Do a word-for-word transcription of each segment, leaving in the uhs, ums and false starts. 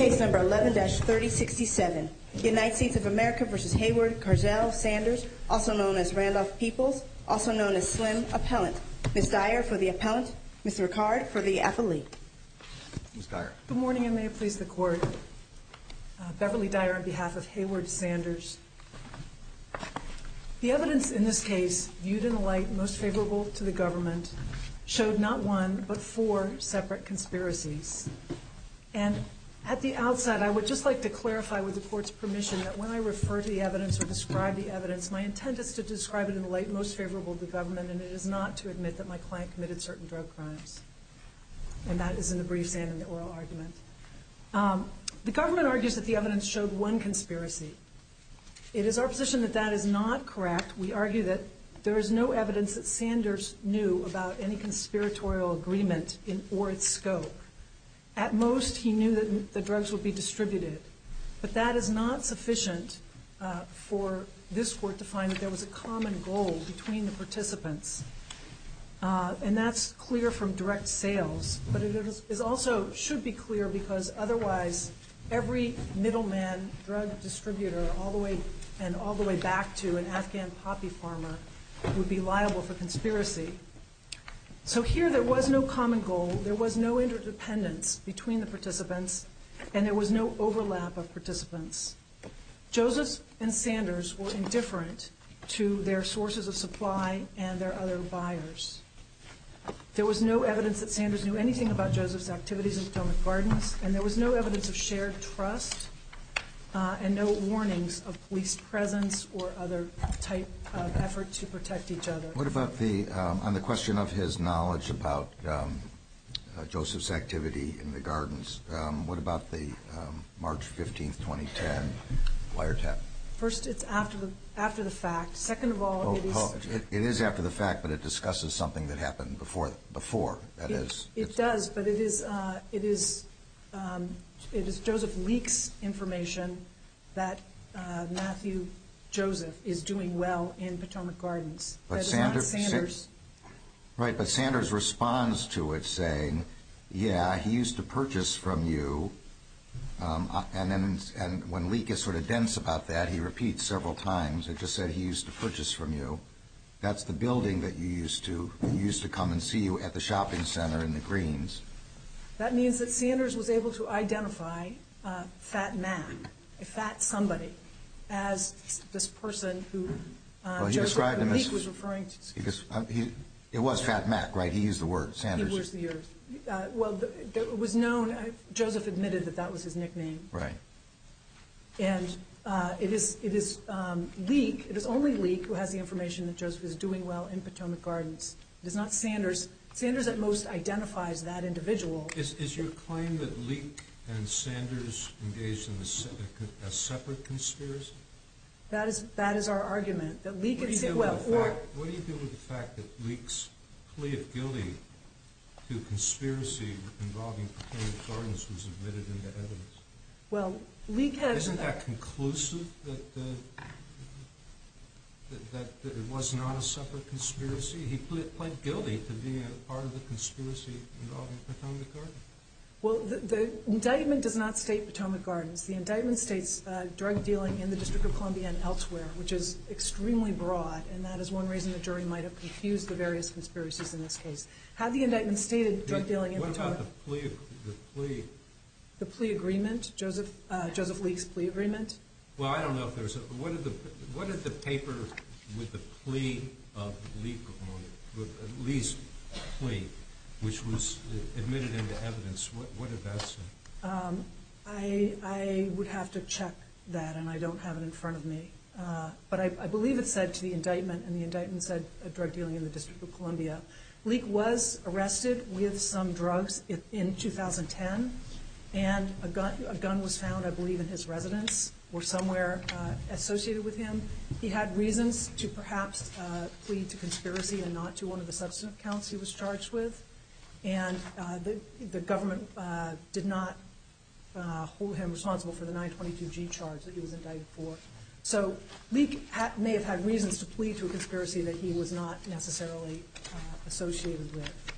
Case number eleven dash thirty sixty-seven. United States of America v. Hayward Carzell Sanders, also known as Randolph Peoples, also known as Slim, appellant. Miz Dyer for the appellant, Mister Ricard for the appellee. Miz Dyer. Good morning, and may it please the Court. Uh, Beverly Dyer on behalf of Hayward Sanders. The evidence in this case, viewed in a light most favorable to the government, showed not one but four separate conspiracies. And at the outset, I would just like to clarify with the Court's permission that when I refer to the evidence or describe the evidence, my intent is to describe it in the light most favorable to the government, and it is not to admit that my client committed certain drug crimes. And that is in the briefs and in the oral argument. Um, the government argues that the evidence showed one conspiracy. It is our position that that is not correct. We argue that there is no evidence that Sanders knew about any conspiratorial agreement in, or its scope. At most, he knew that the drugs would be distributed. But that is not sufficient uh, for this Court to find that there was a common goal between the participants. Uh, and that's clear from direct sales. But it is, is also should be clear because otherwise every middleman drug distributor all the way and all the way back to an Afghan poppy farmer would be liable for conspiracy. So here there was no common goal, there was no interdependence between the participants, and there was no overlap of participants. Joseph and Sanders were indifferent to their sources of supply and their other buyers. There was no evidence that Sanders knew anything about Joseph's activities in Potomac Gardens, and there was no evidence of shared trust uh, and no warnings of police presence or other type of effort to protect each other. What about the, um, on the question of his knowledge about um, uh, Joseph's activity in the gardens, um, what about the um, March fifteenth, twenty ten wiretap? First, it's after the after the fact. Second of all, oh, it is oh, it, it is after the fact, but it discusses something that happened before. Before that it, is, it does, but it is uh, it is um, it is Joseph leaks information that uh, Matthew Joseph is doing well in Potomac Gardens. But that Sanders, is not Sanders. Right, but Sanders responds to it saying, "Yeah, he used to purchase from you." Um, and then, and when Leak is sort of dense about that, he repeats several times. It just said he used to purchase from you. That's the building that you used to you used to come and see you at the shopping center in the Greens. That means that Sanders was able to identify uh, Fat Mac, a fat somebody, as this person who uh, well, he Joseph described him Leak as, was referring to. He just, uh, he, it was Fat Mac, right? He used the word Sanders. He was the word. Uh, well, the, the, it was known. Uh, Joseph admitted that that was his nickname. Right. And uh, it is it is um, Leak. It is only Leak who has the information that Joseph is doing well in Potomac Gardens. It is not Sanders. Sanders at most identifies that individual. Is, is your claim that Leak and Sanders engaged in a, se a separate conspiracy? That is that is our argument. That Leak and Sanders. Well, or what do you do with the fact that Leak's plea of guilty to conspiracy involving Potomac Gardens was admitted into evidence? Well, Leak has. Isn't that conclusive that, uh, that, that, that it was not a separate conspiracy? He pled, pled guilty to being a part of the conspiracy involving Potomac Gardens. Well, the, the indictment does not state Potomac Gardens. The indictment states uh, drug dealing in the District of Columbia and elsewhere, which is extremely broad, and that is one reason the jury might have confused the various conspiracies in this case. Had the indictment stated drug dealing in what Potomac... What about the plea, the plea? The plea agreement, Joseph uh, Joseph Leak's plea agreement? Well, I don't know if there's a... What did the, what did the paper with the plea of Leak on it, with Lee's plea, which was admitted into evidence, what, what did that say? Um, I, I would have to check that, and I don't have it in front of me. Uh, but I, I believe it said to the indictment, and the indictment said uh, drug dealing in the District of Columbia. Leak was arrested with some drugs in, in two thousand ten, and a gun, a gun was found, I believe, in his residence or somewhere uh, associated with him. He had reasons to perhaps uh, plead to conspiracy and not to one of the substantive counts he was charged with. And uh, the, the government uh, did not uh, hold him responsible for the nine twenty-two G charge that he was indicted for. So Leak ha may have had reasons to plead to a conspiracy that he was not necessarily uh, associated with.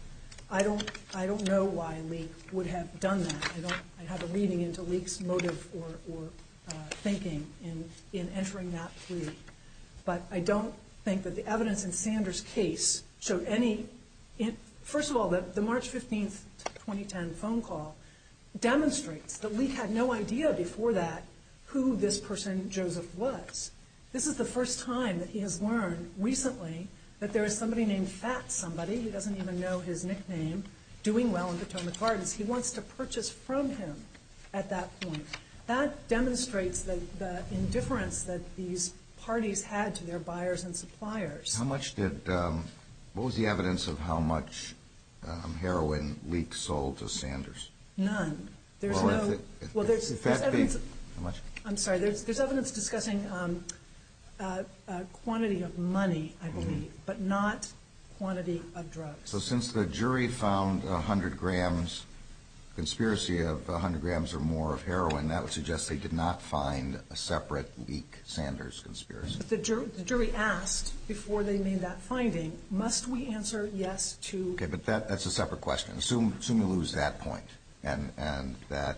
I don't, I don't know why Leak would have done that. I don't, I have a reading into Leak's motive or, or uh, thinking in, in entering that plea. But I don't think that the evidence in Sanders' case showed any, in, first of all, the, the March fifteenth, twenty ten phone call demonstrates that Leak had no idea before that who this person Joseph was. This is the first time that he has learned recently that there is somebody named Fat Somebody, he doesn't even know his nickname, doing well in Potomac Gardens. He wants to purchase from him at that point. That demonstrates the, the indifference that these parties had to their buyers and suppliers. How much did, um, what was the evidence of how much um, heroin Leak sold to Sanders? None. There's well, no, if it, if, well, there's, if there's that evidence. Big, how much? I'm sorry, there's, there's evidence discussing um, uh, uh, quantity of money, I believe, mm-hmm. but not quantity of drugs. So since the jury found one hundred grams, conspiracy of one hundred grams or more of heroin, that would suggest they did not find a separate Leak-Sanders conspiracy. But the, jur the jury asked, before they made that finding, must we answer yes to... Okay, but that, that's a separate question. Assume, assume you lose that point, and, and that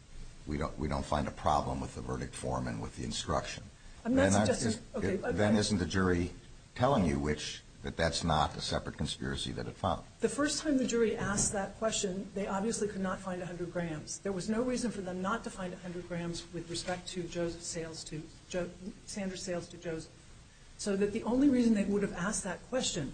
we don't, we don't find a problem with the verdict form and with the instruction. I'm not then suggesting... Is, okay, it, okay. Then isn't the jury telling you which, that that's not a separate conspiracy that it found? The first time the jury asked that question, they obviously could not find one hundred grams. There was no reason for them not to find one hundred grams with respect to Joseph's sales to, jo Sanders' sales to Joseph. So that the only reason they would have asked that question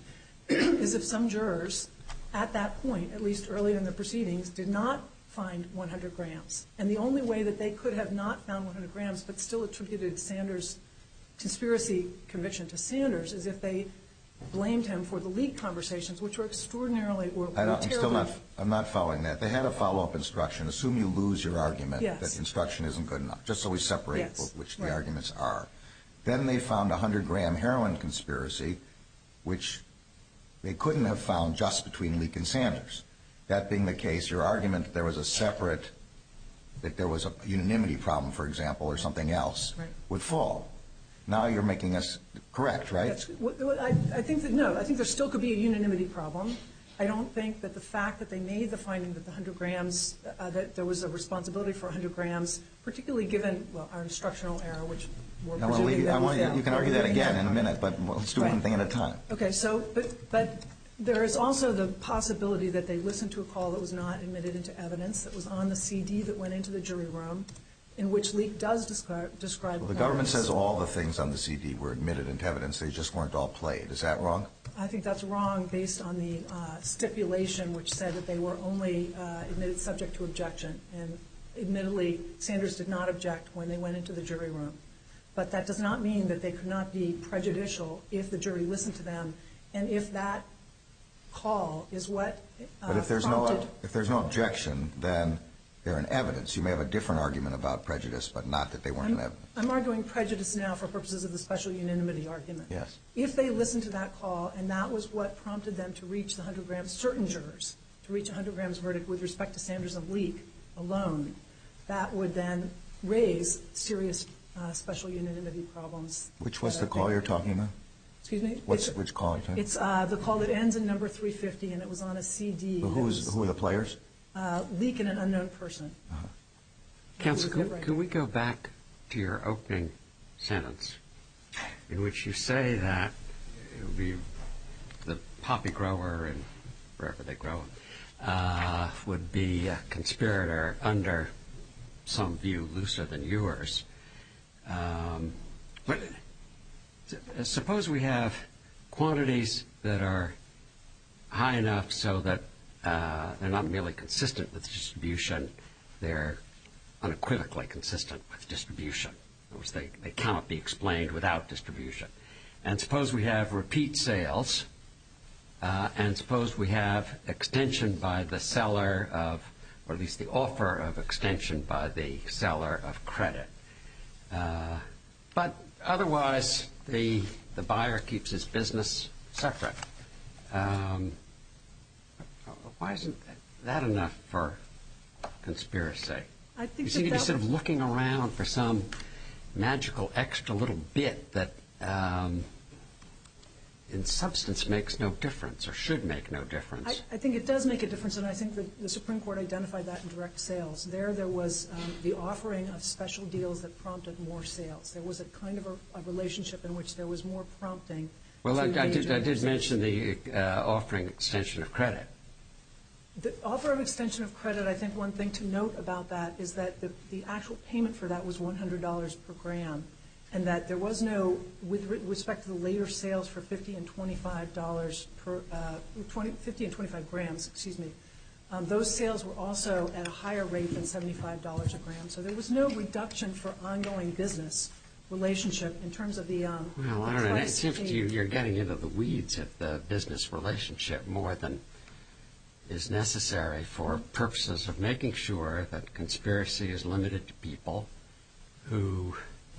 is if some jurors, at that point, at least early in the proceedings, did not find one hundred grams. And the only way that they could have not found one hundred grams but still attributed Sanders' conspiracy conviction to Sanders is if they blamed him for the Leak conversations, which were extraordinarily or I don't, terribly... I'm still not, I'm not following that. They had a follow-up instruction. Assume you lose your argument yes. that instruction isn't good enough, just so we separate yes. which the right. arguments are. Then they found a one hundred gram heroin conspiracy, which they couldn't have found just between Leak and Sanders. That being the case, your argument that there was a separate, that there was a unanimity problem, for example, or something else, right. would fall. Now you're making us correct, right? Yes. Well, I, I think that, no, I think there still could be a unanimity problem. I don't think that the fact that they made the finding that the one hundred grams, uh, that there was a responsibility for one hundred grams, particularly given, well, our instructional error, which we're no, presuming well, we, that I we want you, failed. you can argue that again in a minute, but let's do right. one thing at a time. Okay, so, but, but there is also the possibility that they listened to a call that was not admitted into evidence, that was on the C D that went into the jury room, in which Leak does describe, describe Well, the government says all the things on the C D were admitted into evidence. They just weren't all played. Is that wrong? I think that's wrong based on the uh, stipulation which said that they were only uh, admitted subject to objection. And admittedly, Sanders did not object when they went into the jury room. But that does not mean that they could not be prejudicial if the jury listened to them and if that call is what uh, But if there's prompted. no if there's no objection, then they're in evidence. You may have a different argument about prejudice, but not that they weren't I'm, in evidence. I'm arguing prejudice now for purposes of the special unanimity argument. Yes. If they listened to that call and that was what prompted them to reach the one hundred grams, certain jurors, to reach a one hundred grams verdict with respect to Sanders and Leak alone, that would then raise serious uh, special unanimity problems. Which was the call you're talking about? Excuse me? What's it's, which call? You're talking? It's uh, the call that ends in number three fifty, and it was on a C D. Well, who's who are the players? Uh, Leak and an unknown person. Uh-huh. Counsel, can, right can we go back to your opening sentence in which you say that it would be the poppy grower and wherever they grow uh, would be a conspirator under some view looser than yours. Um, but suppose we have quantities that are high enough so that uh, they're not merely consistent with distribution, they're unequivocally consistent with distribution. In other words, they, they cannot be explained without distribution. And suppose we have repeat sales, uh, and suppose we have extension by the seller of, or at least the offer of extension by the seller of credit. Uh, but otherwise, the, the buyer keeps his business separate. Um, why isn't that enough for conspiracy? I think you seem to that be sort was, of looking around for some magical extra little bit that, um, in in substance makes no difference or should make no difference. I, I think it does make a difference, and I think that the Supreme Court identified that in direct sales. There, there was um, the offering of special deals that prompted more sales. There was a kind of a, a relationship in which there was more prompting. Well, I, I did, I did sales. mention the uh, offering extension of credit. The offer of extension of credit, I think one thing to note about that is that the, the actual payment for that was one hundred dollars per gram, and that there was no, with re- respect to the later sales for fifty and twenty-five dollars per, uh, twenty, fifty and twenty-five grams, excuse me, um, those sales were also at a higher rate than seventy-five dollars a gram. So there was no reduction for ongoing business relationship in terms of the um, Well, I the don't know. It price seems to paid. you you're getting into the weeds of the business relationship more than is necessary for purposes of making sure that conspiracy is limited to people who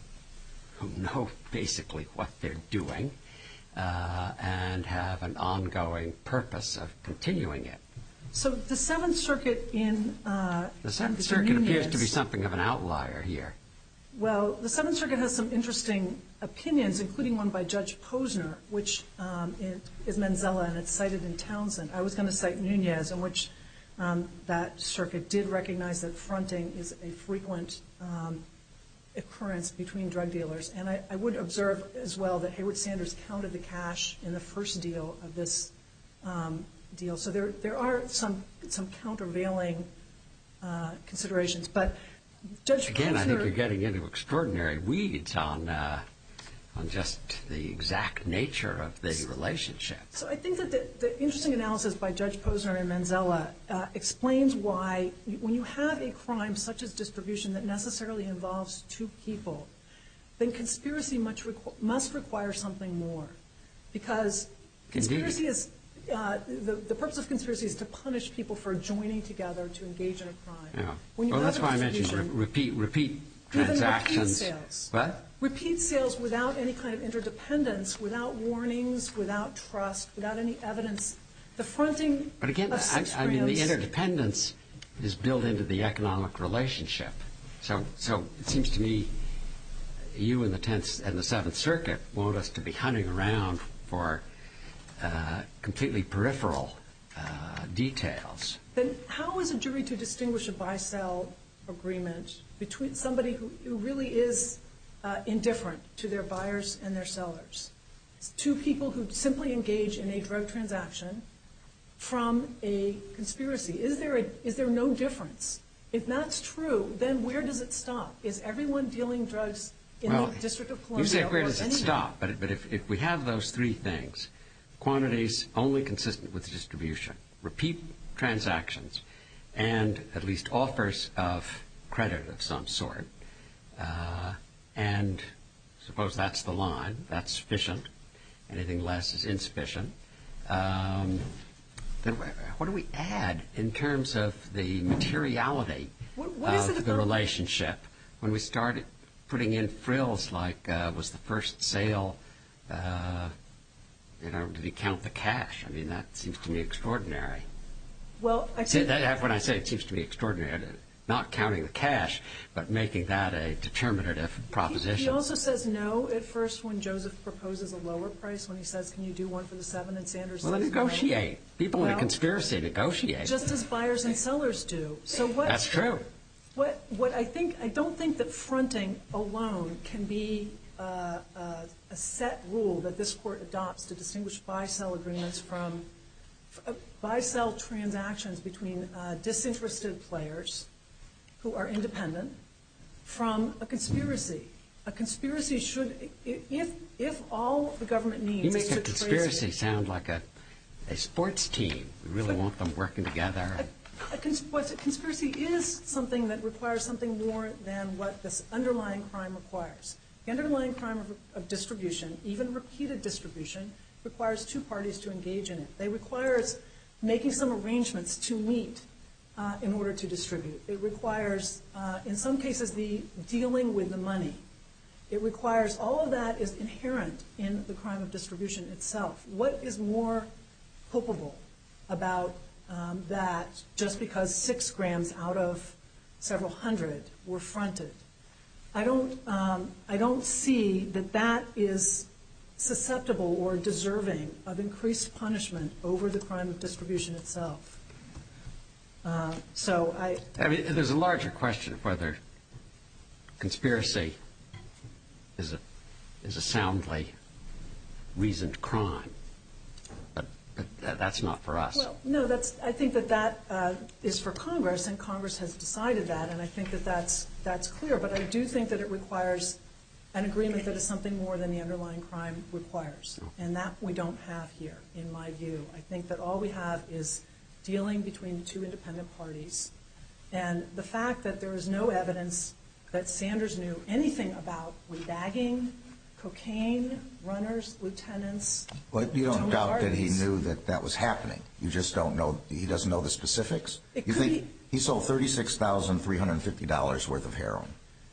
who know basically what they're doing uh, and have an ongoing purpose of continuing it. So the Seventh Circuit in uh, The Seventh in Circuit appears to be Nunez- something of an outlier here. Well, the Seventh Circuit has some interesting opinions, including one by Judge Posner, which um, is Manzella, and it's cited in Townsend. I was going to cite Nunez, in which um, that circuit did recognize that fronting is a frequent um, occurrence between drug dealers. And I, I would observe as well that Hayward Sanders counted the cash in the first deal of this um, deal. So there, there are some some countervailing uh, considerations, but. Judge Again, Posner, I think you're getting into extraordinary weeds on uh, on just the exact nature of the relationship. So I think that the, the interesting analysis by Judge Posner and Manzella uh, explains why when you have a crime such as distribution that necessarily involves two people, then conspiracy much requ- must require something more. Because conspiracy Indeed. is, uh, the, the purpose of conspiracy is to punish people for joining together to engage in a crime. Yeah. When you Well, have that's a why I mentioned distribution- re- repeat repeat Even repeat transactions. sales. What? Repeat sales without any kind of interdependence, without warnings, without trust, without any evidence. The fronting But again, of I, six I mean, the grams- interdependence is built into the economic relationship. So, so it seems to me, you and the Tenth and the Seventh Circuit want us to be hunting around for uh, completely peripheral uh, details. Then how is a jury to distinguish a buy-sell agreement between somebody who, who really is uh, indifferent to their buyers and their sellers? It's two people who simply engage in a drug transaction from a conspiracy. Is there a, is there no difference? If that's true, then where does it stop? Is everyone dealing drugs in Well, the District of Columbia? you say where or does it anywhere? stop? But, but if, if we have those three things, quantities only consistent with distribution, repeat transactions, and at least offers of credit of some sort, uh, and suppose that's the line, that's sufficient, anything less is insufficient, um, then what do we add in terms of the materiality What- what is of it the about- relationship when we started putting in frills like uh, was the first sale, uh, you know, did he count the cash? I mean, that seems to me extraordinary. Well, I See, think that, when I say it seems to me extraordinary, not counting the cash, but making that a determinative proposition. He also says no at first when Joseph proposes a lower price, when he says, can you do one for the seven, and Sanders well, then says no. negotiate. People in Well, a conspiracy negotiate. Just as buyers and sellers do. So what? That's true. What what I think I don't think that fronting alone can be uh, uh, a set rule that this court adopts to distinguish buy-sell agreements from uh, buy-sell transactions between uh, disinterested players who are independent from a conspiracy. A conspiracy should, if if all the government needs You is make to a trace conspiracy it- sound like a, a sports team. We really want them working together. A cons- what a conspiracy is something that requires something more than what this underlying crime requires. The underlying crime of, of distribution, even repeated distribution, requires two parties to engage in it. They requires making some arrangements to meet uh, in order to distribute. It requires, uh, in some cases, the dealing with the money. It requires, all of that is inherent in the crime of distribution itself. What is more culpable about um, that just because six grams out of several hundred were fronted? I don't, um, I don't see that that is susceptible or deserving of increased punishment over the crime of distribution itself. Uh, so I... I mean, there's a larger question of whether conspiracy is a is a soundly reasoned crime, but, but that's not for us. Well, no, that's. I think that that uh, is for Congress, and Congress has decided that, and I think that that's that's clear. But I do think that it requires an agreement that is something more than the underlying crime requires, and that we don't have here, in my view. I think that all we have is dealing between two independent parties, and the fact that there is no evidence that Sanders knew anything about rebagging, cocaine, runners, lieutenants. Well, you don't doubt parties. that he knew that that was happening. You just don't know. He doesn't know the specifics. It you could think be, he sold thirty-six thousand three hundred fifty dollars worth of heroin.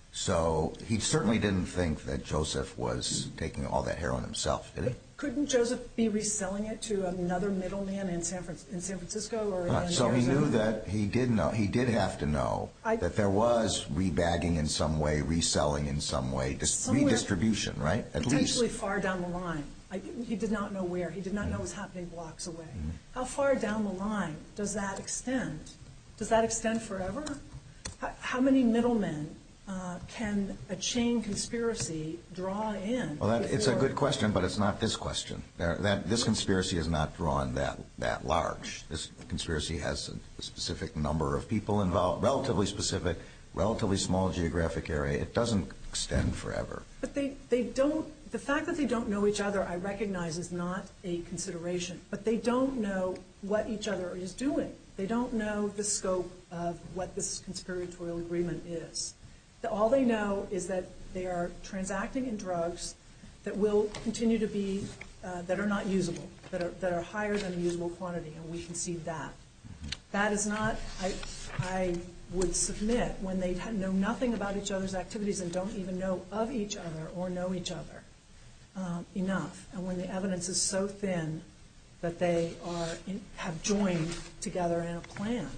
So he certainly didn't think that Joseph was taking all that heroin himself, did he? Couldn't Joseph be reselling it to another middleman in San, Fran- in San Francisco or Uh, in so Arizona? he knew that he did know. He did have to know I- that there was rebagging in some way, reselling in some way, dis- Somewhere- redistribution, right? At Potentially least. far down the line. I, he did not know where. He did not know it was happening blocks away. Mm-hmm. How far down the line does that extend? Does that extend forever? How, how many middlemen uh, can a chain conspiracy draw in? Well, that, it's a before- good question, but it's not this question. There, that this conspiracy is not drawn that that large. This conspiracy has a, a specific number of people involved, relatively specific, relatively small geographic area. It doesn't extend forever. But they, they don't, the fact that they don't know each other, I recognize is not a consideration. But they don't know what each other is doing. They don't know the scope of what this conspiratorial agreement is. The, all they know is that they are transacting in drugs that will continue to be, uh, that are not usable, that are, that are higher than a usable quantity, and we concede that. That is not, I, I would submit, when they know nothing about each other's activities and don't even know of each other or know each other um, enough, and when the evidence is so thin that they are in, have joined together in a plan,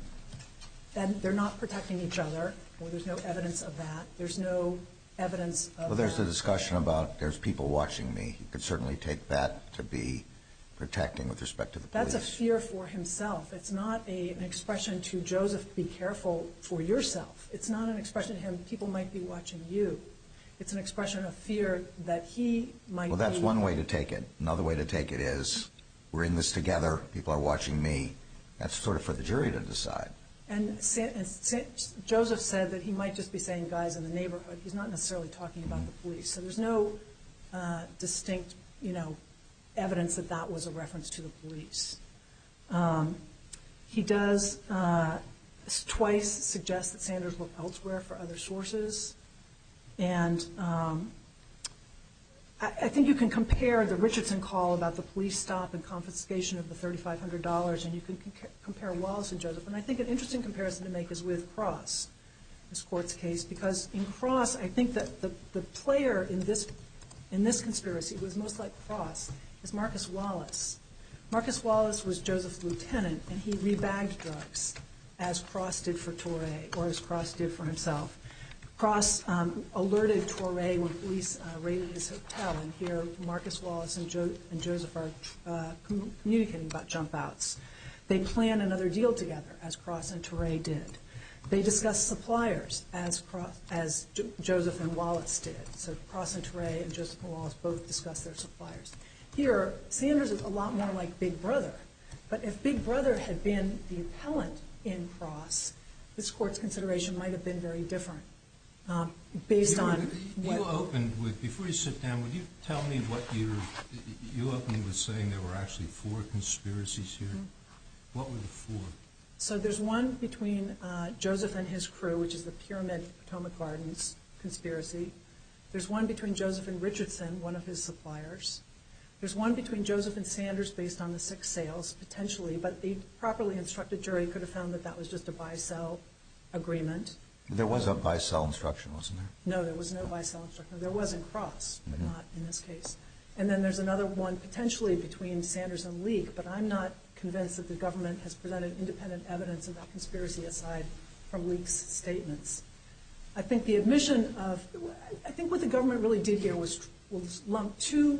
and they're not protecting each other, or there's no evidence of that. There's no evidence of Well, there's that. a discussion about there's people watching me. You could certainly take that to be protecting with respect to the police. That's a fear for himself. It's not a, an expression to Joseph, be careful for yourself. It's not an expression to him, people might be watching you. It's an expression of fear that he might Well, that's be. one way to take it. Another way to take it is we're in this together. People are watching me. That's sort of for the jury to decide. And, Sa- and Sa- Joseph said that he might just be saying guys in the neighborhood. He's not necessarily talking about the police. So there's no uh, distinct, you know, evidence that that was a reference to the police. Um, he does uh, twice suggest that Sanders look elsewhere for other sources. And um, I, I think you can compare the Richardson call about the police stop and confiscation of the thirty-five hundred dollars, and you can c- compare Wallace and Joseph. And I think an interesting comparison to make is with Cross, this court's case, because in Cross, I think that the, the player in this in this conspiracy who was most like Cross is Marcus Wallace. Marcus Wallace was Joseph's lieutenant, and he rebagged drugs, as Cross did for Torre, or as Cross did for himself. Cross um, alerted Torre when police uh, raided his hotel, and here Marcus Wallace and, jo- and Joseph are uh, com- communicating about jump outs. They plan another deal together, as Cross and Torre did. They discuss suppliers, as Cross, as jo- Joseph and Wallace did. So Cross and Torre and Joseph and Wallace both discuss their suppliers. Here, Sanders is a lot more like Big Brother. But if Big Brother had been the appellant in Cross, this court's consideration might have been very different. Um, based you, on you what opened with, before you sit down, would you tell me what you you opened with saying there were actually four conspiracies here? Mm-hmm. What were the four? So there's one between uh, Joseph and his crew, which is the Pyramid Potomac Gardens conspiracy. There's one between Joseph and Richardson, one of his suppliers. There's one between Joseph and Sanders based on the six sales, potentially, but a properly instructed jury could have found that that was just a buy-sell agreement. There was a buy-sell instruction, wasn't there? No, there was no buy-sell instruction. There was in Cross, but mm-hmm. not in this case. And then there's another one potentially between Sanders and Leak, but I'm not convinced that the government has presented independent evidence of that conspiracy aside from Leak's statements. I think the admission of, I think what the government really did here was, was lump two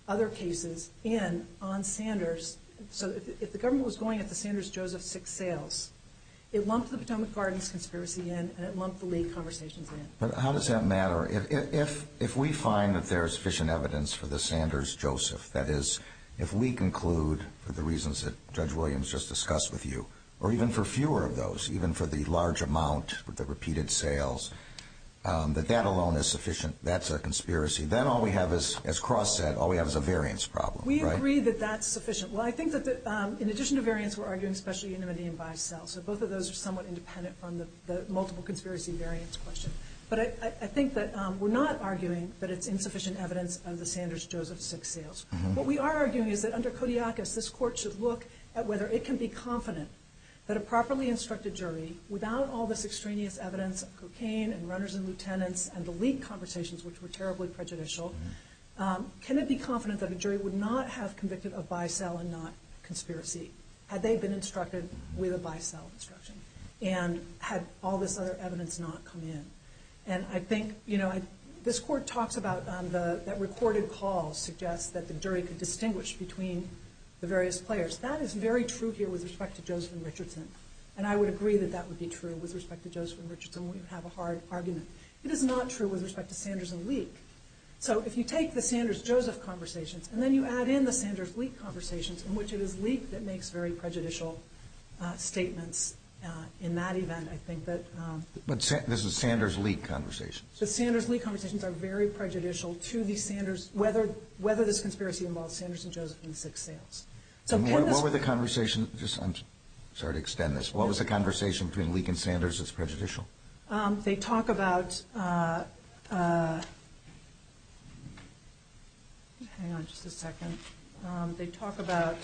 other cases in on Sanders. So if, if the government was going at the Sanders-Joseph six sales, it lumped the Potomac Gardens conspiracy in, and it lumped the League conversations in. But how does that matter? If if if we find that there is sufficient evidence for the Sanders-Joseph, that is, if we conclude, for the reasons that Judge Williams just discussed with you, or even for fewer of those, even for the large amount with the repeated sales, um, that that alone is sufficient, that's a conspiracy, then all we have is, as Cross said, all we have is a variance problem, We right? agree that that's sufficient. Well, I think that the, um, in addition to variance, we're arguing special unanimity and buy-sell. So both of those are somewhat independent from the, the multiple conspiracy variance question. But I, I, I think that um, we're not arguing that it's insufficient evidence of the Sanders-Joseph six sales. Mm-hmm. What we are arguing is that under Kodiakis, this court should look at whether it can be confident that a properly instructed jury, without all this extraneous evidence of cocaine and runners and lieutenants and the League conversations, which were terribly prejudicial, mm-hmm. um, can it be confident that a jury would not have convicted of buy-sell and not conspiracy had they been instructed with a buy-sell instruction and had all this other evidence not come in? And I think, you know, I, this court talks about um, the, that recorded calls suggest that the jury could distinguish between the various players. That is very true here with respect to Joseph and Richardson. And I would agree that that would be true with respect to Joseph and Richardson. We would have a hard argument. It is not true with respect to Sanders and League. So if you take the Sanders-Joseph conversations and then you add in the Sanders-League conversations in which it is League that makes very prejudicial uh, statements uh, in that event, I think that... Um, but Sa- this is Sanders-League conversations. The Sanders-League conversations are very prejudicial to the Sanders, whether whether this conspiracy involves Sanders and Joseph in the six sales. So and can what, this, what were the conversations? Just, I'm sorry to extend this. What was the conversation between League and Sanders that's prejudicial? Um, they talk about... Uh, uh, hang on just a second. Um, they talk about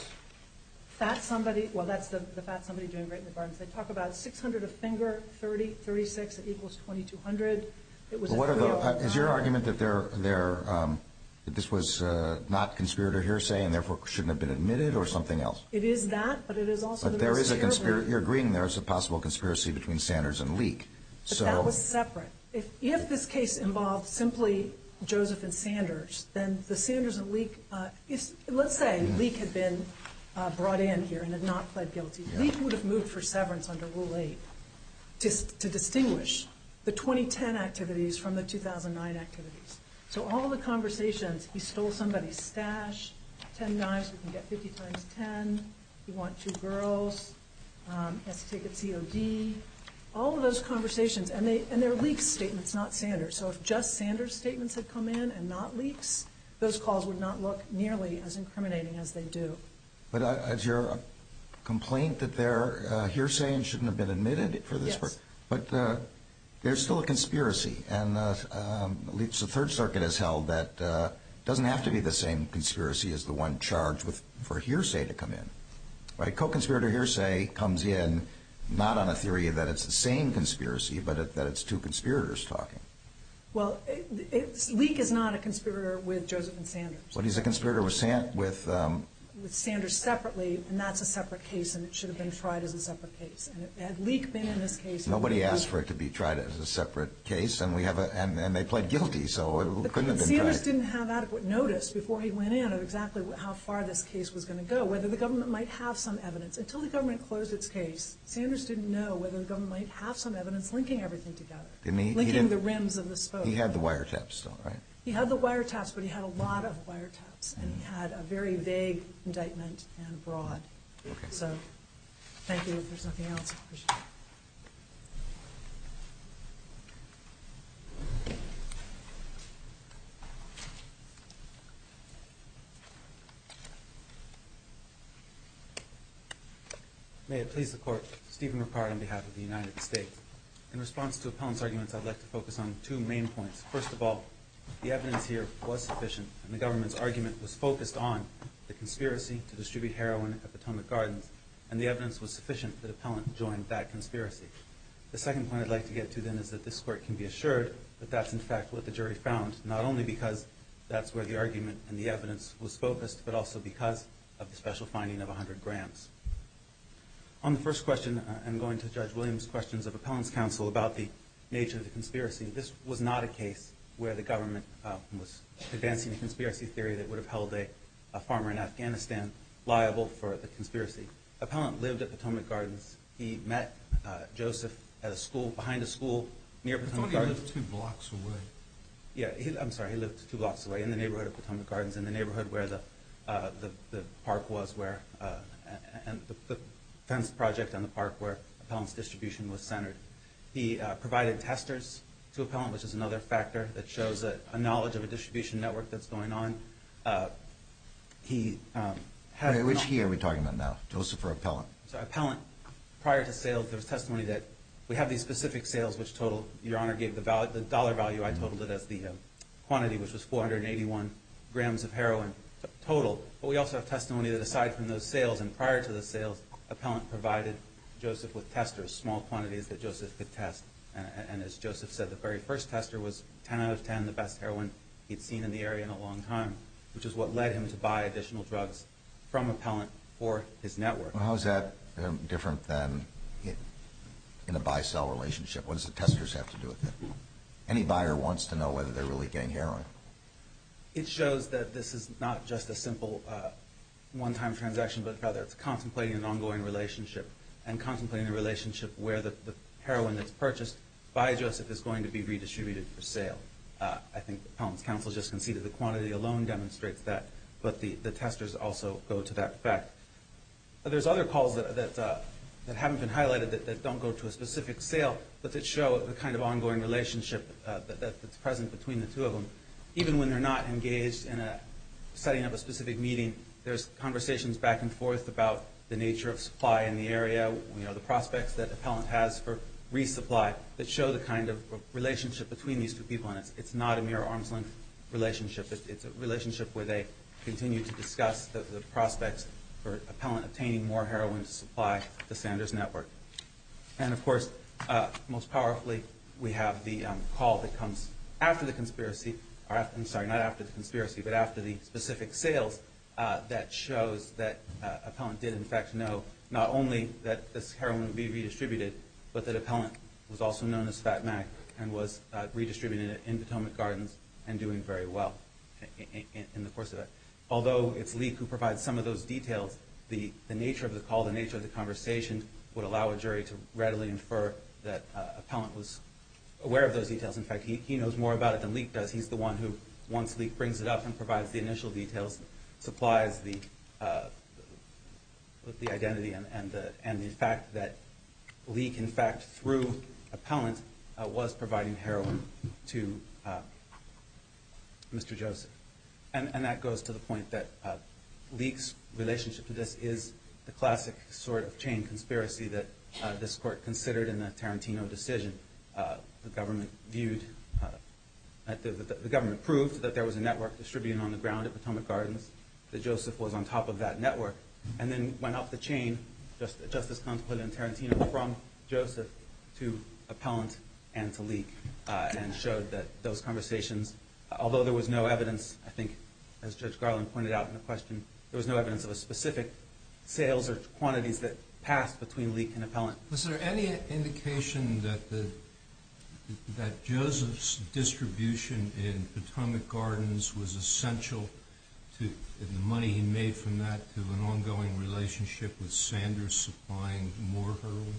fat somebody. Well, that's the, the fat somebody doing great in the gardens. They talk about six hundred a finger, thirty, thirty-six, it equals twenty-two hundred. It was Well, a what are the, three-hour uh, is your ride. argument that they're, they're, um, that this was uh, not conspirator hearsay and therefore shouldn't have been admitted, or something else? It is that, but it is also But the there most is a terribly- conspiracy. You're agreeing there is a possible conspiracy between Sanders and League. But So that was separate. If, if this case involved simply Joseph and Sanders, then the Sanders and Leak, uh, if, let's say Mm-hmm. Leak had been uh, brought in here and had not pled guilty, Yeah. Leak would have moved for severance under Rule eight to, to distinguish the twenty ten activities from the two thousand nine activities. So all the conversations, he stole somebody's stash, ten knives, we can get fifty times ten, you want two girls, um, has to take a C O D, all of those conversations, and they and they're Leak's statements, not Sanders. So if just Sanders' statements had come in and not Leak's, those calls would not look nearly as incriminating as they do. But uh, is your complaint that they're uh, hearsay and shouldn't have been admitted for this? Yes. But uh, there's still a conspiracy, and uh, um, at least the Third Circuit has held that uh, it doesn't have to be the same conspiracy as the one charged with for hearsay to come in. Right? Co-conspirator hearsay comes in not on a theory that it's the same conspiracy, but it, that it's two conspirators talking. Well, it, it's, Leak is not a conspirator with Joseph and Sanders. But he's a conspirator with San, with um, With Sanders separately, and that's a separate case, and it should have been tried as a separate case. And had Leak been in this case, nobody asked for it to be tried as a separate case, and we have a and, and they pled guilty, so it couldn't have been Sanders tried. didn't have adequate notice before he went in of exactly how far this case was going to go, whether the government might have some evidence. Until the government closed its case, Sanders didn't know whether the government might have some evidence linking everything together, Didn't he? He linking didn't- the rims of the spoke. He had the wiretaps still, right? He had the wiretaps, but he had a lot of wiretaps, and he had a very vague indictment and broad. Okay. So, thank you. If there's nothing else, I appreciate it. May it please the Court, Stephen Ricard on behalf of the United States. In response to appellant's arguments, I'd like to focus on two main points. First of all, the evidence here was sufficient, and the government's argument was focused on the conspiracy to distribute heroin at Potomac Gardens, and the evidence was sufficient that appellant joined that conspiracy. The second point I'd like to get to then is that this Court can be assured that that's in fact what the jury found, not only because that's where the argument and the evidence was focused, but also because of the special finding of one hundred grams. On the first question, uh, and going to Judge Williams' questions of appellant's counsel about the nature of the conspiracy, this was not a case where the government uh, was advancing a conspiracy theory that would have held a, a farmer in Afghanistan liable for the conspiracy. Appellant lived at Potomac Gardens. He met uh, Joseph at a school, behind a school near Potomac I thought Gardens. he lived two blocks away. Yeah, he, I'm sorry, he lived two blocks away in the neighborhood of Potomac Gardens, in the neighborhood where the uh, the, the park was, where uh, and the, the fence project and the park where Appellant's distribution was centered. He uh, provided testers to Appellant, which is another factor that shows a, a knowledge of a distribution network that's going on. Uh, he um, had Wait, which he are we talking about now? Joseph or Appellant? So Appellant, prior to sales, there was testimony that we have these specific sales which total, Your Honor gave the, value, the dollar value, I totaled it as the uh, quantity, which was four hundred eighty-one grams of heroin t- total. But we also have testimony that aside from those sales and prior to the sales, Appellant provided Joseph with testers, small quantities that Joseph could test. And, and as Joseph said, the very first tester was ten out of ten, the best heroin he'd seen in the area in a long time, which is what led him to buy additional drugs from Appellant for his network. Well, how is that um, different than in, in a buy-sell relationship? What does the testers have to do with it? Any buyer wants to know whether they're really getting heroin. It shows that this is not just a simple uh, one-time transaction, but rather it's contemplating an ongoing relationship and contemplating a relationship where the, the heroin that's purchased by Joseph is going to be redistributed for sale. Uh, I think Appellant's counsel just conceded the quantity alone demonstrates that, but the, the testers also go to that fact. There's other calls that, that, uh, that haven't been highlighted that, that don't go to a specific sale, but that show the kind of ongoing relationship uh, that, that's present between the two of them. Even when they're not engaged in a, setting up a specific meeting, there's conversations back and forth about the nature of supply in the area, you know, the prospects that Appellant has for resupply that show the kind of relationship between these two people, and it's, it's not a mere arm's length relationship. It, it's a relationship where they continue to discuss the, the prospects for Appellant obtaining more heroin to supply the Sanders network. And of course, uh, most powerfully, we have the um, call that comes after the conspiracy, or after, I'm sorry, not after the conspiracy, but after the specific sales uh, that shows that uh, Appellant did in fact know not only that this heroin would be redistributed, but that Appellant was also known as Fat Mac and was uh, redistributing it in Potomac Gardens and doing very well in, in, in the course of it. Although it's Leak who provides some of those details, the, the nature of the call, the nature of the conversation would allow a jury to readily infer that uh, Appellant was aware of those details. In fact, he, he knows more about it than Leak does. He's the one who, once Leak brings it up and provides the initial details, supplies the uh, the identity and, and, the, and the fact that Leak, in fact, through Appellant, uh, was providing heroin to uh, Mister Joseph. And, and that goes to the point that uh, Leak's relationship to this is the classic sort of chain conspiracy that uh, this court considered in the Tarantino decision. Uh, the government viewed, uh, that the, the, the government proved that there was a network distributing on the ground at Potomac Gardens, that Joseph was on top of that network, and then went up the chain, just, just as contemplated in Tarantino, from Joseph to Appellant and to Leak, uh, and showed that those conversations, although there was no evidence, I think, as Judge Garland pointed out in the question, there was no evidence of a specific sales or quantities that passed between Leak and Appellant. Was there any indication that the that Joseph's distribution in Potomac Gardens was essential to the money he made from that to an ongoing relationship with Sanders supplying more heroin?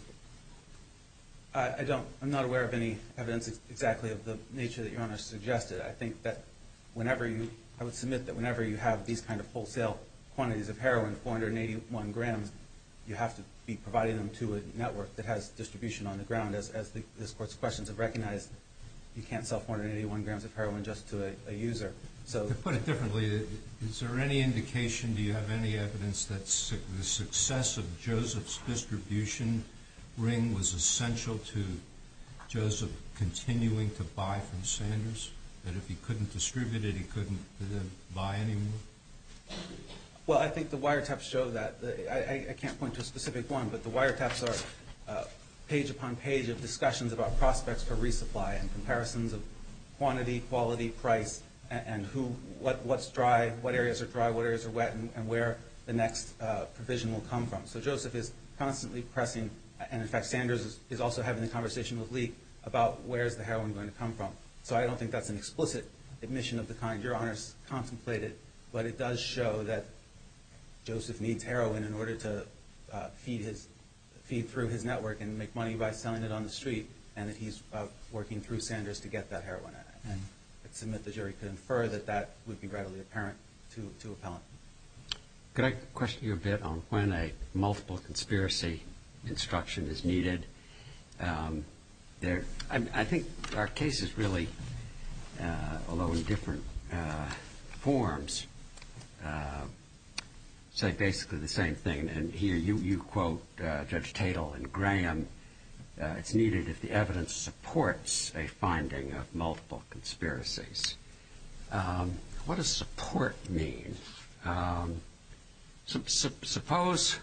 I, I don't. I'm not aware of any evidence ex- exactly of the nature that Your Honor suggested. I think that whenever you, I would submit that whenever you have these kind of wholesale quantities of heroin, four hundred eighty-one grams, you have to be providing them to a network that has distribution on the ground. As, as the, this Court's questions have recognized, you can't sell four hundred eighty-one grams of heroin just to a, a user. So, to put it differently, is there any indication, do you have any evidence that su- the success of Joseph's distribution ring was essential to Joseph continuing to buy from Sanders? That if he couldn't distribute it, he couldn't uh, buy anymore? well, I think the wiretaps show that. The, I, I can't point to a specific one, but the wiretaps are uh, page upon page of discussions about prospects for resupply and comparisons of quantity, quality, price, and, and who, what, what's dry, what areas are dry, what areas are wet, and, and where the next uh, provision will come from. So Joseph is constantly pressing, and in fact Sanders is, is also having the conversation with Leak about where's the heroin going to come from. So I don't think that's an explicit admission of the kind Your Honors contemplated, but it does show that Joseph needs heroin in order to uh, feed his feed through his network and make money by selling it on the street, and that he's uh, working through Sanders to get that heroin. And I'd submit the jury could infer that that would be readily apparent to to appellant. Could I question you a bit on when a multiple conspiracy instruction is needed? Um, there, I, I think our case is really, uh, although in different uh, forms, uh, say basically the same thing. And here you, you quote uh, Judge Tatel and Graham, uh, it's needed if the evidence supports a finding of multiple conspiracies. Um, what does support mean? Um, su- su- suppose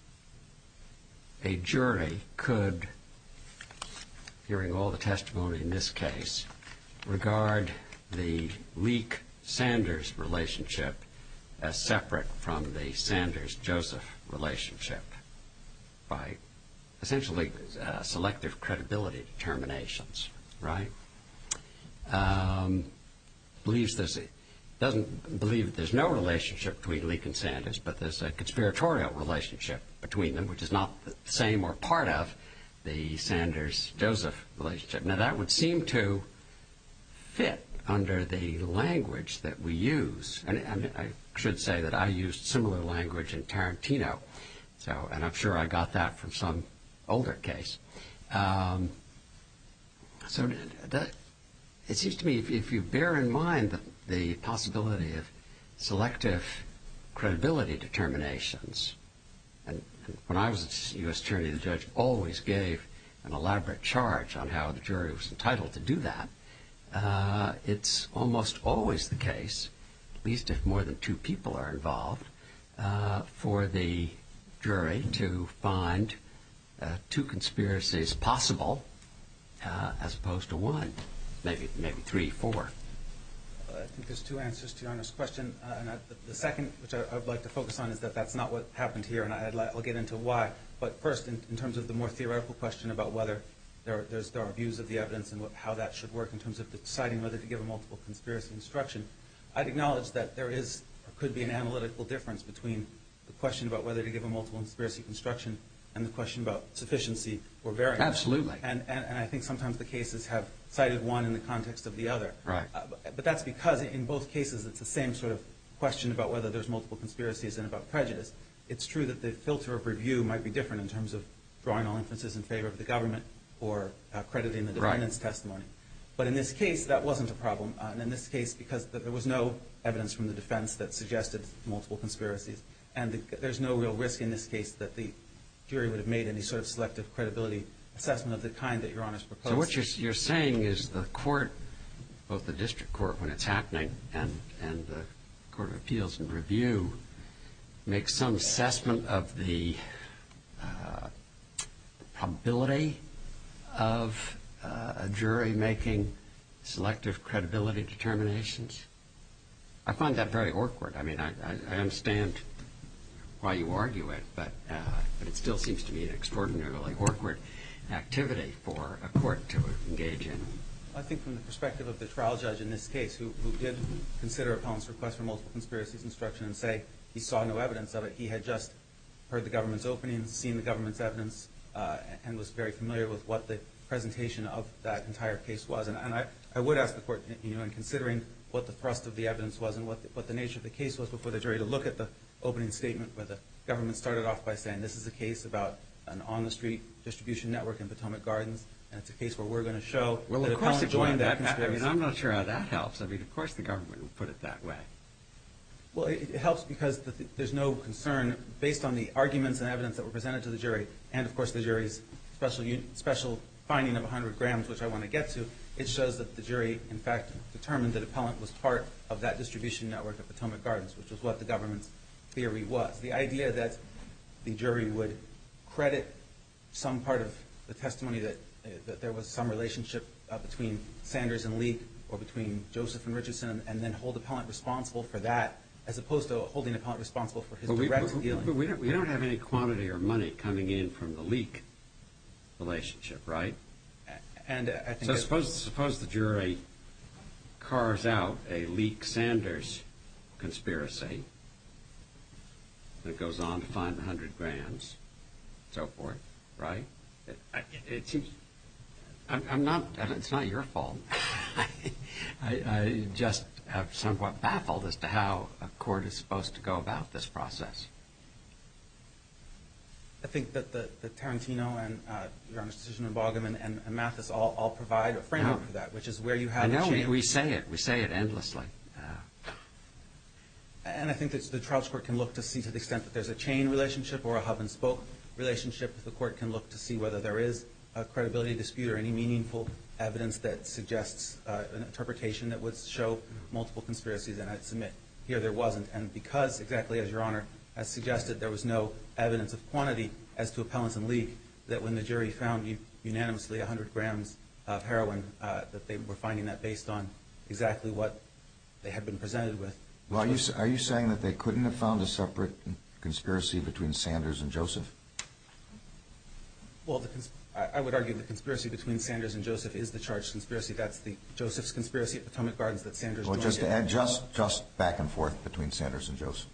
a jury could, hearing all the testimony in this case, regard the Leak-Sanders relationship as separate from the Sanders-Joseph relationship by essentially uh, selective credibility determinations, right? Um, believes there's a, doesn't believe there's no relationship between Leak and Sanders, but there's a conspiratorial relationship between them, which is not the same or part of the Sanders-Joseph relationship. Now, that would seem to fit under the language that we use. And, and I should say that I used similar language in Tarantino, so, and I'm sure I got that from some older case. Um, so that, it seems to me if, if you bear in mind the, the possibility of selective credibility determinations, and, and when I was a U S attorney, the judge always gave an elaborate charge on how the jury was entitled to do that. Uh, it's almost always the case, at least if more than two people are involved, uh, for the jury to find uh, two conspiracies possible uh, as opposed to one, maybe maybe three, four. I think there's two answers to Your Honor's question. Uh, and I, the, the second, which I, I would like to focus on, is that that's not what happened here, and I'd like, I'll get into why. But first, in, in terms of the more theoretical question about whether there are, there's, there are views of the evidence and what, how that should work in terms of deciding whether to give a multiple conspiracy instruction, I'd acknowledge that there is or could be an analytical difference between the question about whether to give a multiple conspiracy instruction and the question about sufficiency or variance. Absolutely. And, and, and I think sometimes the cases have cited one in the context of the other. Right. Uh, but, but that's because in both cases it's the same sort of question about whether there's multiple conspiracies and about prejudice. It's true that the filter of review might be different in terms of drawing all inferences in favor of the government or uh, crediting the defendant's right. testimony. But in this case, that wasn't a problem. Uh, and in this case, because the, there was no evidence from the defense that suggested multiple conspiracies, and the, there's no real risk in this case that the jury would have made any sort of selective credibility assessment of the kind that Your Honor's proposed. So what you're, you're saying is the court, both the district court when it's happening and, and the Court of Appeals and review, make some assessment of the uh, probability of uh, a jury making selective credibility determinations? I find that very awkward. I mean, I, I, I understand why you argue it, but uh, but it still seems to me an extraordinarily awkward activity for a court to engage in. I think from the perspective of the trial judge in this case, who, who did consider appellant's request for multiple conspiracies instruction and say he saw no evidence of it, he had just heard the government's opening, seen the government's evidence, uh, and was very familiar with what the presentation of that entire case was. And, and I, I would ask the court, you know, in considering what the thrust of the evidence was and what the, what the nature of the case was before the jury, to look at the opening statement where the government started off by saying this is a case about an on-the-street distribution network in Potomac Gardens, and it's a case where we're going to show well, that of course appellant joined that I, conspiracy. I mean, I'm not sure how that helps. I mean, of course the government would put it that way. Well, it, it helps because the, there's no concern, based on the arguments and evidence that were presented to the jury, and of course the jury's special special finding of one hundred grams, which I want to get to, it shows that the jury, in fact, determined that appellant was part of that distribution network at Potomac Gardens, which was what the government's theory was. The idea that the jury would credit some part of the testimony that, uh, that there was some relationship uh, between Sanders and Leak or between Joseph and Richardson, and, and then hold appellant responsible for that, as opposed to holding appellant responsible for his but direct we, dealing. But we don't, we don't have any quantity or money coming in from the Leak relationship, right? And I think so. Suppose suppose the jury carves out a Leak-Sanders conspiracy that goes on to find the hundred grams, so forth, right? It, it seems, I'm, I'm not, it's not your fault. I, I just am somewhat baffled as to how a court is supposed to go about this process. I think that the, the Tarantino and uh, Your Honor's decision in Bogum and, and, and Mathis all, all provide a framework No. for that, which is where you have I know, a we, chain. we say it. We say it endlessly. Uh, And I think that the trial court can look to see to the extent that there's a chain relationship or a hub-and-spoke relationship. The court can look to see whether there is a credibility dispute or any meaningful evidence that suggests uh, an interpretation that would show multiple conspiracies, and I'd submit here there wasn't. And because, exactly as Your Honor has suggested, there was no evidence of quantity as to appellants and Leak, that when the jury found unanimously one hundred grams of heroin, uh, that they were finding that based on exactly what they had been presented with. Well, are you, are you saying that they couldn't have found a separate conspiracy between Sanders and Joseph? Well, the cons- I, I would argue the conspiracy between Sanders and Joseph is the charged conspiracy. That's the Joseph's conspiracy at Potomac Gardens that Sanders Well, joined just in. add just just back and forth between Sanders and Joseph.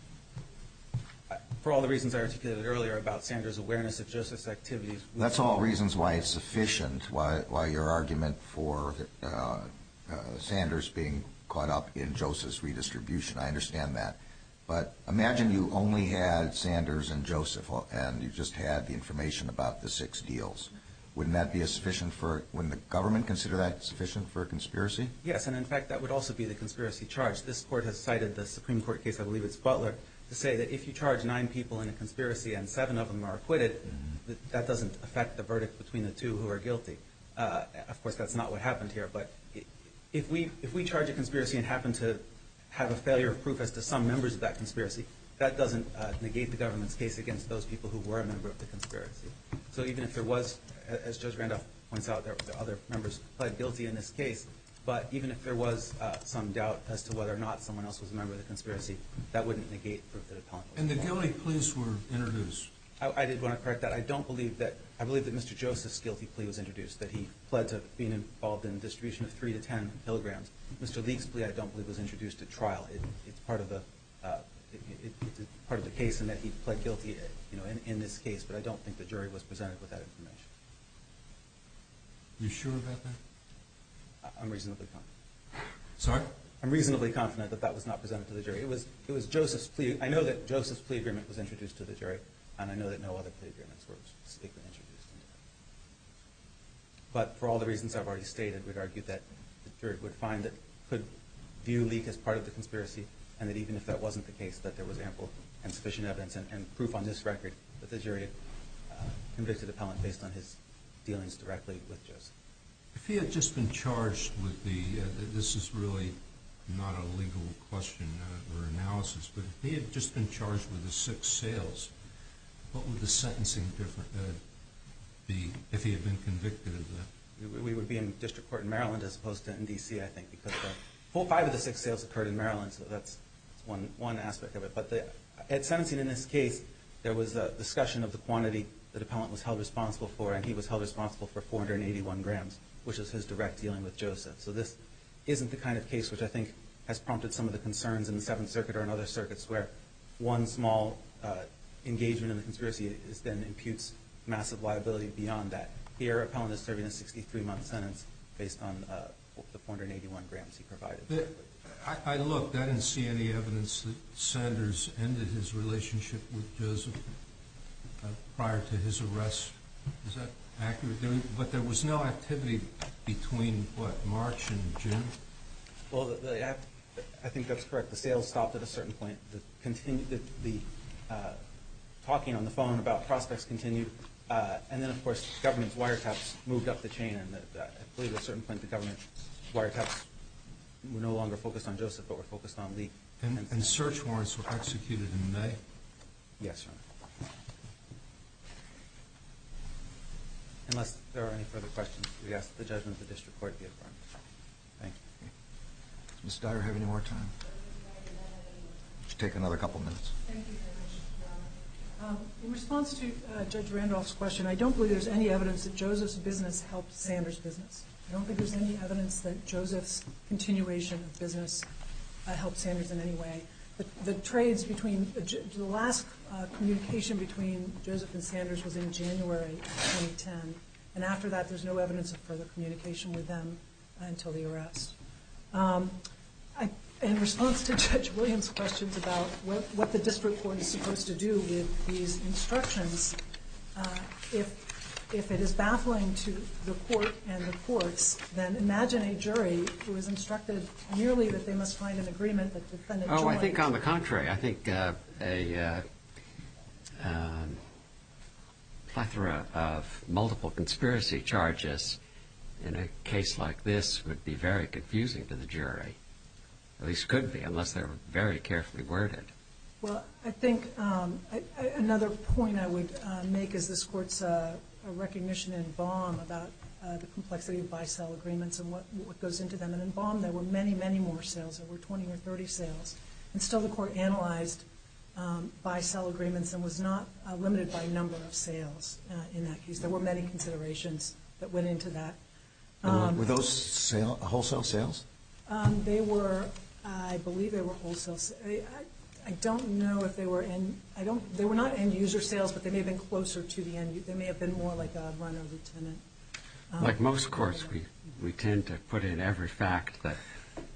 For all the reasons I articulated earlier about Sanders' awareness of Joseph's activities. That's all reasons why it's sufficient, why, why your argument for uh, uh, Sanders being caught up in Joseph's redistribution. I understand that. But imagine you only had Sanders and Joseph and you just had the information about the six deals. Wouldn't that be a sufficient for, wouldn't the government consider that sufficient for a conspiracy? Yes, and in fact that would also be the conspiracy charge. This court has cited the Supreme Court case, I believe it's Butler, to say that if you charge nine people in a conspiracy and seven of them are acquitted, mm-hmm. that, that doesn't affect the verdict between the two who are guilty. Uh, of course, that's not what happened here, but if we if we charge a conspiracy and happen to have a failure of proof as to some members of that conspiracy, that doesn't uh, negate the government's case against those people who were a member of the conspiracy. So even if there was, as Judge Randolph points out, there were other members pled guilty in this case, but even if there was uh, some doubt as to whether or not someone else was a member of the conspiracy, that wouldn't negate proof that appellant was And the involved. guilty pleas were introduced. I, I did want to correct that. I don't believe that, I believe that Mister Joseph's guilty plea was introduced, that he pled to being involved in distribution of three to ten kilograms. Mister Leak's plea, I don't believe, was introduced at trial. It, it's part of the, uh, it, it, it's part of the case in that he pled guilty, you know, in, in this case, but I don't think the jury was presented with that information. You sure about that? I'm reasonably confident. Sorry? I'm reasonably confident that that was not presented to the jury. It was it was Joseph's plea. I know that Joseph's plea agreement was introduced to the jury, and I know that no other plea agreements were specifically introduced into it. But for all the reasons I've already stated, we'd argue that the jury would find that could view Leak as part of the conspiracy, and that even if that wasn't the case, that there was ample and sufficient evidence and, and proof on this record that the jury uh, convicted the appellant based on his dealings directly with Joseph. If he had just been charged with the, uh, this is really not a legal question uh, or analysis, but if he had just been charged with the six sales, what would the sentencing different uh, be if he had been convicted of that? We, we would be in district court in Maryland as opposed to in D C, I think, because the full five of the six sales occurred in Maryland, so that's, that's one, one aspect of it. But the, at sentencing in this case, there was a discussion of the quantity that the appellant was held responsible for, and he was held responsible for four hundred eighty-one grams, which is his direct dealing with Joseph. So this isn't the kind of case which I think has prompted some of the concerns in the Seventh Circuit or in other circuits where one small uh, engagement in the conspiracy is then imputes massive liability beyond that. Here, appellant is serving a sixty-three month sentence based on uh, the four hundred eighty-one grams he provided. The, I, I looked. I didn't see any evidence that Sanders ended his relationship with Joseph uh, prior to his arrest. Is that accurate? There, but there was no activity between, what, March and June? Well, the, the, I think that's correct. The sales stopped at a certain point. The, continue, the, the uh, talking on the phone about prospects continued. Uh, and then, of course, government's wiretaps moved up the chain. And the, the, I believe at a certain point the government wiretaps were no longer focused on Joseph, but were focused on Lee. And, and, and search warrants were executed in May? Yes, Your Honor. Unless there are any further questions, we ask that the judgment of the district court be affirmed. Thank you. Does Miz Dyer have any more time? Should take another couple minutes. Thank you very much, Your Um, in response to uh, Judge Randolph's question, I don't believe there's any evidence that Joseph's business helped Sanders' business. I don't think there's any evidence that Joseph's continuation of business uh, helped Sanders in any way. The, the trades between, uh, the last uh, communication between Joseph and Sanders was in January of twenty ten, and after that there's no evidence of further communication with them uh, until the arrest. Um, I, in response to Judge Williams' questions about what, what the district court is supposed to do with these instructions, uh, if if it is baffling to the court and the courts, then imagine a jury who is instructed merely that they must find an agreement that the defendant Oh, joined. I think on the contrary. I think uh, a uh, um, plethora of multiple conspiracy charges in a case like this would be very confusing to the jury. At least could be, unless they were very carefully worded. Well, I think um, I, I, another point I would uh, make is this court's uh, a recognition in Baum about uh, the complexity of buy-sell agreements and what, what goes into them. And in Baum, there were many, many more sales. There were twenty or thirty sales. And still the court analyzed um, buy-sell agreements and was not uh, limited by number of sales uh, in that case. There were many considerations that went into that. Um, were those sale, wholesale sales? Um, they were, I believe they were wholesale. I, I, I don't know if they were in, I don't, they were not end user sales, but they may have been closer to the end. They may have been more like a runner lieutenant. Um, like most courts, we, we tend to put in every fact that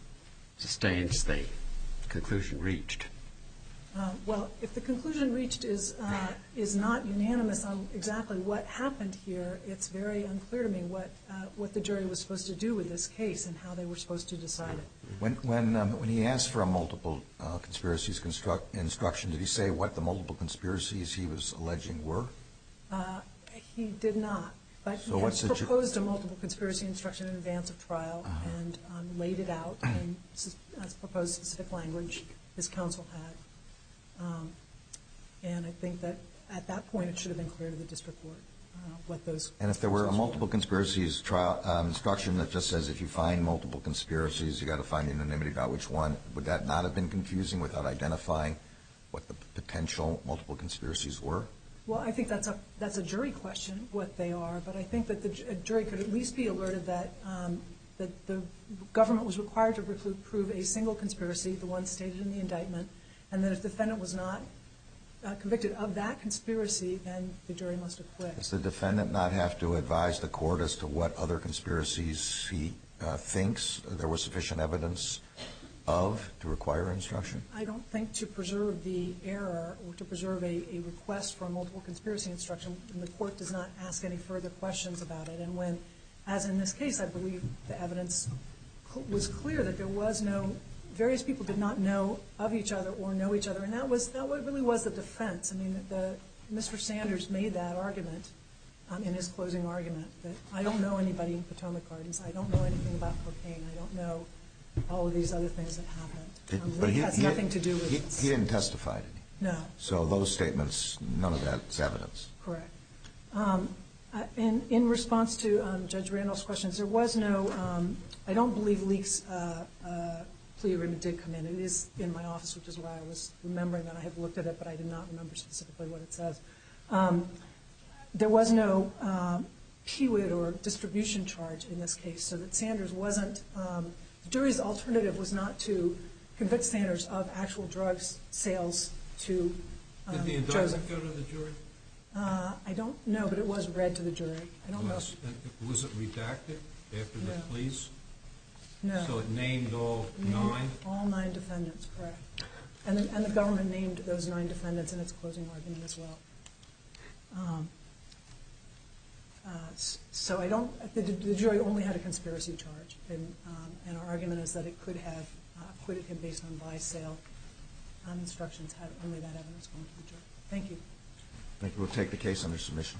sustains the conclusion reached. Uh, well, if the conclusion reached is uh, is not unanimous on exactly what happened here, it's very unclear to me what uh, what the jury was supposed to do with this case and how they were supposed to decide it. When when um, when he asked for a multiple uh, conspiracies construct instruction, did he say what the multiple conspiracies he was alleging were? Uh, he did not, but So he what's has the ju- proposed a multiple conspiracy instruction in advance of trial Uh-huh. and um, laid it out and s- has proposed specific language his counsel had. Um, and I think that at that point it should have been clear to the district court uh, what those. And if there were a multiple conspiracies trial um, instruction that just says if you find multiple conspiracies, you got to find unanimity about which one, would that not have been confusing without identifying what the potential multiple conspiracies were? Well, I think that's a that's a jury question what they are, but I think that the ju- a jury could at least be alerted that um, that the government was required to pr- prove a single conspiracy, the one stated in the indictment, and that if the defendant was not uh, convicted of that conspiracy, then the jury must acquit. Does the defendant not have to advise the court as to what other conspiracies he uh, thinks there was sufficient evidence of to require instruction? I don't think to preserve the error or to preserve a, a request for a multiple conspiracy instruction, the court does not ask any further questions about it. And when, as in this case, I believe the evidence cl- was clear that there was no, various people did not know of each other or know each other, and that was that what really was the defense. I mean, the, Mister Sanders made that argument um, in his closing argument that I don't know anybody in Potomac Gardens, I don't know anything about cocaine, I don't know all of these other things that happened. Um, But Lee he, has he- nothing to do with he, this. He didn't testify, did he? No. So those statements, none of that's evidence. Correct. Um, uh, in, in response to um, Judge Randolph's questions, there was no, um, I don't believe Leek's uh, uh, plea agreement did come in. It is in my office, which is why I was remembering that I have looked at it, but I did not remember specifically what it says. Um, there was no um, P W I D or distribution charge in this case, so that Sanders wasn't, um, the jury's alternative was not to convict Sanders of actual drugs sales to um, Did the indictment Joseph. go to the jury? Uh, I don't know, but it was read to the jury. I don't know. Was, and was it redacted after the No. pleas? No. So it named all Named nine? All nine defendants, correct. And the, and the government named those nine defendants in its closing argument as well. Um, uh, s- so I don't, the, the jury only had a conspiracy charge, and, um, and our argument is that it could have uh, acquitted him based on buy-sale um, instructions had only that evidence gone to the jury. Thank you. I think we'll take the case under submission.